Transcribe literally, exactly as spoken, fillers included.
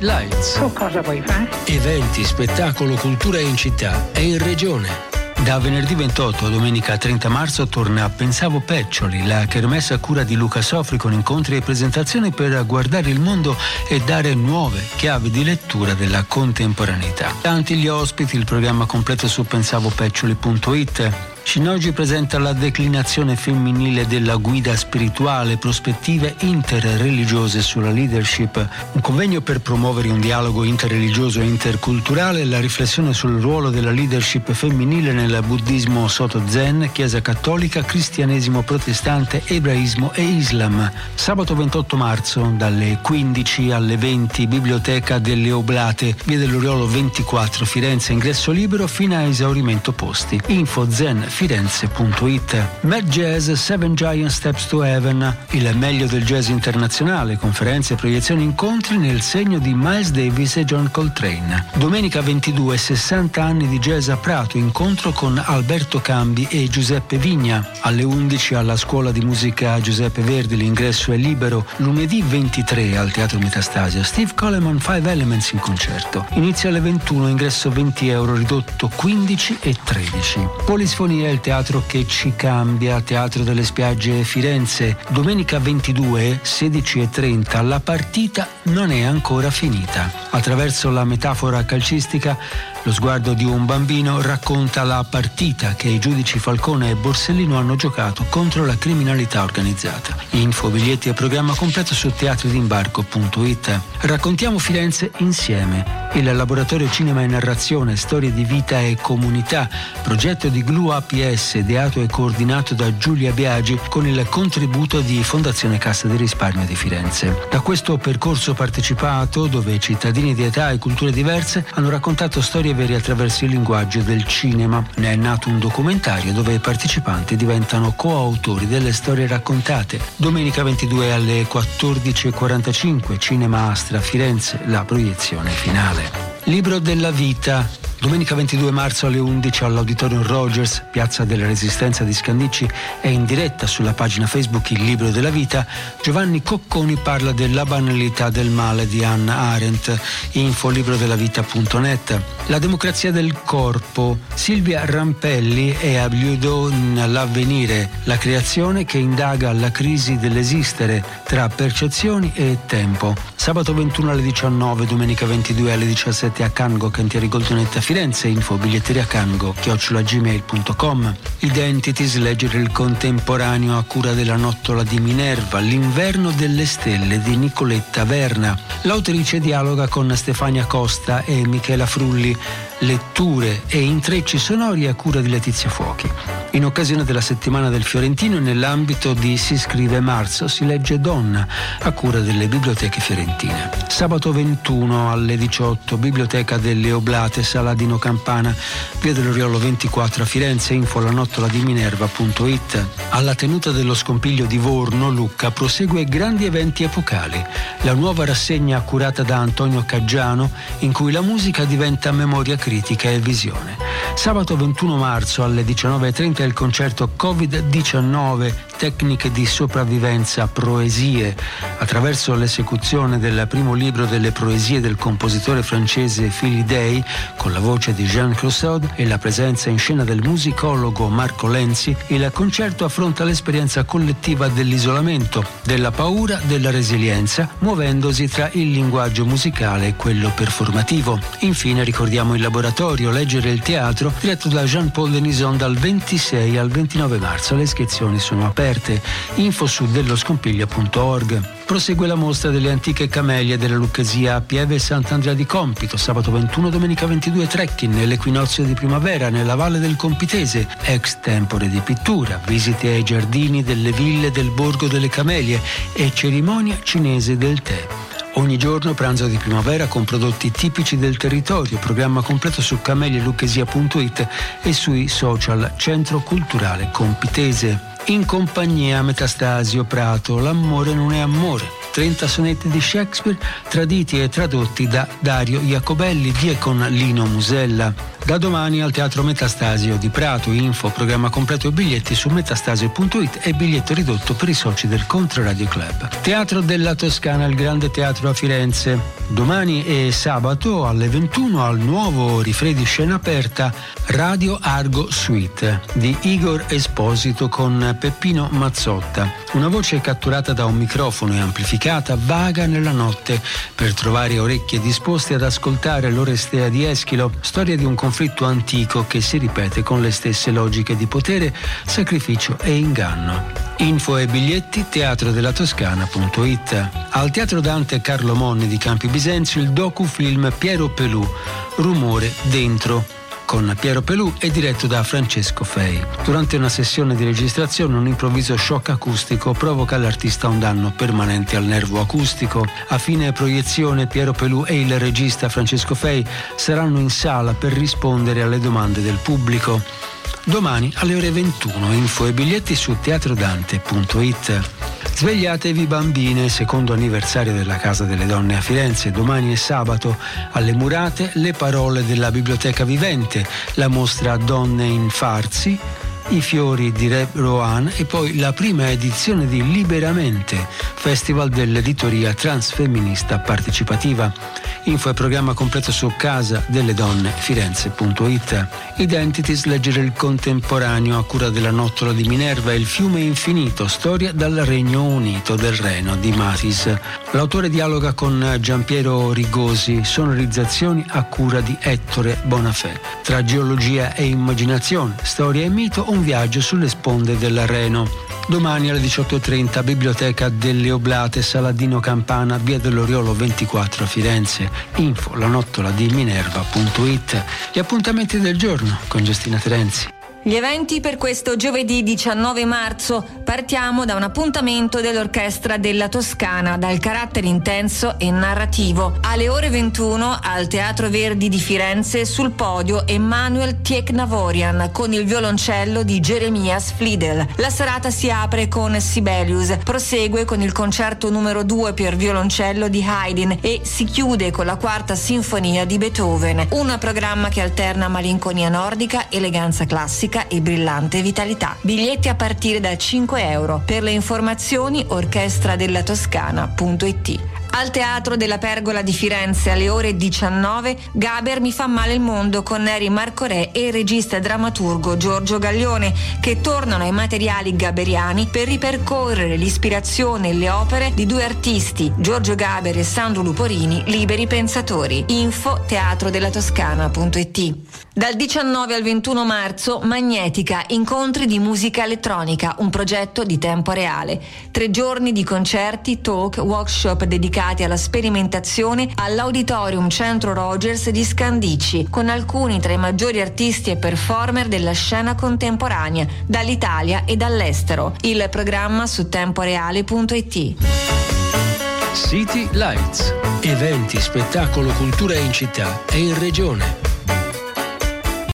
Lights. Tu cosa vuoi fare? Eventi, spettacolo, cultura in città e in regione. Da venerdì ventotto a domenica trenta marzo torna Pensavo Peccioli, la kermesse a cura di Luca Sofri, con incontri e presentazioni per guardare il mondo e dare nuove chiavi di lettura della contemporaneità. Tanti gli ospiti, il programma completo su pensavo peccioli punto it. Shinnoji presenta la declinazione femminile della guida spirituale, prospettive interreligiose sulla leadership, un convegno per promuovere un dialogo interreligioso e interculturale, la riflessione sul ruolo della leadership femminile nel buddismo Soto Zen, Chiesa Cattolica, Cristianesimo Protestante, Ebraismo e Islam. Sabato ventotto marzo dalle quindici alle venti, Biblioteca delle Oblate, Via dell'Oriolo ventiquattro, Firenze, ingresso libero fino a esaurimento posti. Info zen firenze punto it. Mad Jazz Seven Giant Steps to Heaven, il meglio del jazz internazionale, conferenze, proiezioni, incontri nel segno di Miles Davis e John Coltrane. Domenica ventidue, sessanta anni di jazz a Prato, incontro con Alberto Cambi e Giuseppe Vigna. Alle undici alla Scuola di Musica Giuseppe Verdi, l'ingresso è libero. Lunedì ventitré al Teatro Metastasio, Steve Coleman Five Elements in concerto. Inizia alle ventuno, ingresso venti euro, ridotto quindici e tredici. Polisfonia è il teatro che ci cambia, Teatro delle Spiagge Firenze. Domenica ventidue, sedici e trenta, la partita non è ancora finita. Attraverso la metafora calcistica, lo sguardo di un bambino racconta la partita che i giudici Falcone e Borsellino hanno giocato contro la criminalità organizzata. Info, biglietti e programma completo su teatri d'imbarco punto it. Raccontiamo Firenze insieme. Il laboratorio Cinema e Narrazione, Storie di Vita e Comunità, progetto di Glu A P S, ideato e coordinato da Giulia Biagi con il contributo di Fondazione Cassa di Risparmio di Firenze. Da questo percorso partecipato, dove cittadini di età e culture diverse hanno raccontato storie vere attraverso il linguaggio del cinema, ne è nato un documentario dove i partecipanti diventano coautori delle storie raccontate. Domenica ventidue alle quattordici e quarantacinque, Cinema Astra Firenze, la proiezione finale. Libro della vita. Domenica ventidue marzo alle undici all'Auditorium Rogers, Piazza della Resistenza di Scandicci, è in diretta sulla pagina Facebook Il Libro della Vita. Giovanni Cocconi parla della banalità del male di Hannah Arendt. Info libro della vita punto net. La democrazia del corpo. Silvia Rampelli è a Bliudo in L'Avvenire, la creazione che indaga la crisi dell'esistere tra percezioni e tempo. Sabato ventuno alle diciannove, domenica ventidue alle diciassette a Cango, Cantieri Goldonetta Firenze. Info biglietteria cango chiocciola gmail punto com. Identities, leggere il contemporaneo a cura della Nottola di Minerva, L'inverno delle stelle di Nicoletta Verna. L'autrice dialoga con Stefania Costa e Michela Frulli. Letture e intrecci sonori a cura di Letizia Fuochi. In occasione della settimana del Fiorentino, nell'ambito di Si scrive marzo, si legge Donna, a cura delle biblioteche fiorentine. Sabato ventuno alle diciotto, Biblioteca delle Oblate, Saladino Campana, Via dell'Oriolo ventiquattro a Firenze. Info la nottola di minerva punto it. Alla tenuta dello Scompiglio di Vorno, Lucca, prosegue Grandi eventi epocali, la nuova rassegna curata da Antonio Caggiano, in cui la musica diventa memoria critica e visione. Sabato ventuno marzo alle diciannove e trenta il concerto covid diciannove, tecniche di sopravvivenza, proesie, attraverso l'esecuzione del primo libro delle proesie del compositore francese Philly Day, con la voce di Jean Clouseau e la presenza in scena del musicologo Marco Lenzi. Il concerto affronta l'esperienza collettiva dell'isolamento, della paura, della resilienza, muovendosi tra il linguaggio musicale e quello performativo. Infine ricordiamo il laboratorio Leggere il teatro, diretto da Jean-Paul Denison dal ventisei al ventinove marzo. Le iscrizioni sono aperte. Info su delloscompiglio punto org. Prosegue la mostra delle antiche camelie della Lucchesia a Pieve e Sant'Andrea di Compito. Sabato ventuno, domenica ventidue trekking nell'equinozio di primavera nella Valle del Compitese, ex tempore di pittura, visite ai giardini delle ville del Borgo delle Camelie e cerimonia cinese del tè. Ogni giorno pranzo di primavera con prodotti tipici del territorio. Programma completo su camelie lucchesia punto it e sui social Centro Culturale Compitese. In compagnia Metastasio Prato, L'amore non è amore. trenta sonetti di Shakespeare traditi e tradotti da Dario Iacobelli, via con Lino Musella. Da domani al Teatro Metastasio di Prato. Info, programma completo e biglietti su metastasio punto it e biglietto ridotto per i soci del Controradio Club. Teatro della Toscana, il Grande Teatro a Firenze. Domani e sabato alle ventuno al nuovo Rifredi scena aperta Radio Argo Suite di Igor Esposito con Peppino Mazzotta. Una voce catturata da un microfono e amplificata vaga nella notte per trovare orecchie disposte ad ascoltare l'Orestea di Eschilo, storia di un conflitto antico che si ripete con le stesse logiche di potere, sacrificio e inganno. Info e biglietti teatrodellatoscana punto it. Al Teatro Dante Carlo Monni di Campi Bisenzio il docufilm Piero Pelù, Rumore dentro, con Piero Pelù è diretto da Francesco Fei. Durante una sessione di registrazione un improvviso shock acustico provoca all'artista un danno permanente al nervo acustico. A fine proiezione Piero Pelù e il regista Francesco Fei saranno in sala per rispondere alle domande del pubblico. Domani alle ore ventuno, info e biglietti su teatrodante punto it. Svegliatevi bambine, secondo anniversario della Casa delle Donne a Firenze. Domani è sabato, alle Murate le parole della Biblioteca Vivente, la mostra Donne in Farsi, i fiori di Re Rohan e poi la prima edizione di Liberamente, festival dell'editoria transfemminista partecipativa. Info e programma completo su casa delle donne firenze punto it. Identities, leggere il contemporaneo a cura della Nottola di Minerva e il fiume infinito, storia dal Regno Unito del Reno di Matis. L'autore dialoga con Giampiero Rigosi, sonorizzazioni a cura di Ettore Bonafè. Tra geologia e immaginazione, storia e mito, un viaggio sulle sponde del Reno. Domani alle diciotto e trenta, Biblioteca delle Oblate, Saladino Campana, via dell'Oriolo ventiquattro a Firenze. Info la nottola di minerva punto it. Gli appuntamenti del giorno con Giustina Terenzi. Gli eventi per questo giovedì diciannove marzo. Partiamo da un appuntamento dell'Orchestra della Toscana dal carattere intenso e narrativo. Alle ore ventuno al Teatro Verdi di Firenze sul podio Emanuel Tieknavorian con il violoncello di Jeremias Fliedel. La serata si apre con Sibelius, prosegue con il concerto numero due per violoncello di Haydn e si chiude con la quarta sinfonia di Beethoven. Un programma che alterna malinconia nordica, eleganza classica e brillante vitalità. Biglietti a partire da cinque euro. Per le informazioni orchestradellatoscana punto it. Al Teatro della Pergola di Firenze alle ore diciannove, Gaber mi fa male il mondo con Neri Marcorè e il regista e drammaturgo Giorgio Gaglione, che tornano ai materiali gaberiani per ripercorrere l'ispirazione e le opere di due artisti, Giorgio Gaber e Sandro Luporini, liberi pensatori. Info teatrodellatoscana punto it. Dal diciannove al ventuno marzo, Magnetica, incontri di musica elettronica, un progetto di tempo reale. Tre giorni di concerti, talk, workshop dedicati alla sperimentazione all'Auditorium Centro Rogers di Scandicci, con alcuni tra i maggiori artisti e performer della scena contemporanea, dall'Italia e dall'estero. Il programma su temporeale punto it. City Lights. Eventi, spettacolo, cultura in città e in regione.